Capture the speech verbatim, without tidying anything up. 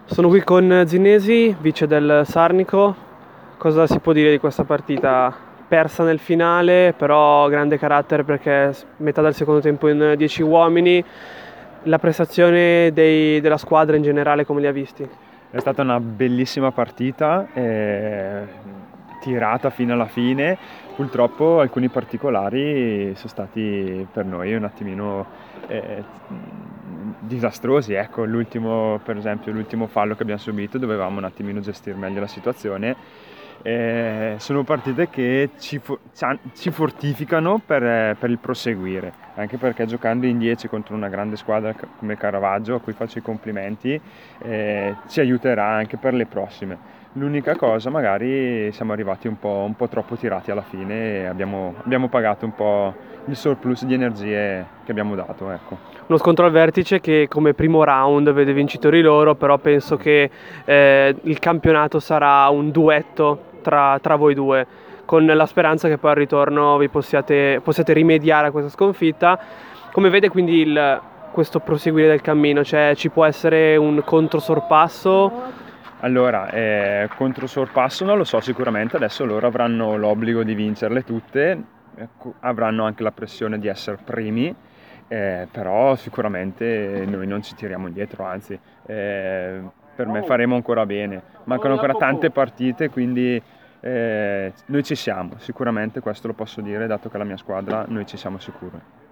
Sono qui con Zinesi, vice del Sarnico. Cosa si può dire di questa partita? Persa nel finale, però grande carattere perché metà del secondo tempo in dieci uomini. La prestazione dei- della squadra in generale, come li ha visti? È stata una bellissima partita, eh, tirata fino alla fine. Purtroppo alcuni particolari sono stati per noi un attimino eh, disastrosi. Ecco, l'ultimo, per esempio, l'ultimo fallo che abbiamo subito, dovevamo un attimino gestire meglio la situazione. Eh, sono partite che ci, fo- ci fortificano per, per il proseguire, anche perché giocando in dieci contro una grande squadra come Caravaggio, a cui faccio i complimenti, eh, ci aiuterà anche per le prossime. L'unica cosa, magari siamo arrivati un po', un po' troppo tirati alla fine e abbiamo, abbiamo pagato un po' il surplus di energie che abbiamo dato, ecco. Uno scontro al vertice che come primo round vede vincitori loro, però penso che eh, il campionato sarà un duetto tra, tra voi due, con la speranza che poi al ritorno vi possiate, possiate rimediare a questa sconfitta. Come vede quindi il, questo proseguire del cammino? Cioè ci può essere un controsorpasso? Allora, eh, contro sorpasso non lo so sicuramente, adesso loro avranno l'obbligo di vincerle tutte, ecco, avranno anche la pressione di essere primi, eh, però sicuramente noi non ci tiriamo indietro, anzi, eh, per me faremo ancora bene. Mancano ancora tante partite, quindi eh, noi ci siamo, sicuramente questo lo posso dire, dato che la mia squadra, noi ci siamo sicuri.